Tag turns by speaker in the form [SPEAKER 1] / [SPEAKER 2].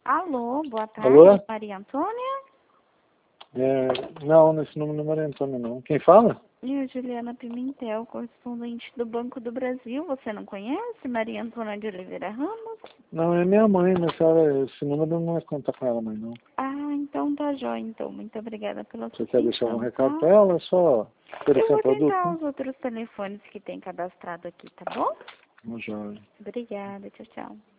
[SPEAKER 1] Alô, boa tarde,
[SPEAKER 2] Alô?
[SPEAKER 1] Maria Antônia?
[SPEAKER 2] Não, nesse número não é Maria Antônia, não. Quem fala?
[SPEAKER 1] Eu, Juliana Pimentel, correspondente do Banco do Brasil. Você não conhece Maria Antônia de Oliveira Ramos?
[SPEAKER 2] Não, é minha mãe, mas senhora, esse número não é contar com ela, mãe, não.
[SPEAKER 1] Ah, então tá jóia, então. Muito obrigada pela sua
[SPEAKER 2] Você quer deixar algum
[SPEAKER 1] atenção,
[SPEAKER 2] recado
[SPEAKER 1] tá?
[SPEAKER 2] pra ela? É só
[SPEAKER 1] Eu
[SPEAKER 2] oferecer um
[SPEAKER 1] vou
[SPEAKER 2] produto?
[SPEAKER 1] tentar
[SPEAKER 2] Né?
[SPEAKER 1] os outros telefones que tem cadastrado aqui, tá bom?
[SPEAKER 2] Joia.
[SPEAKER 1] Obrigada, tchau, tchau.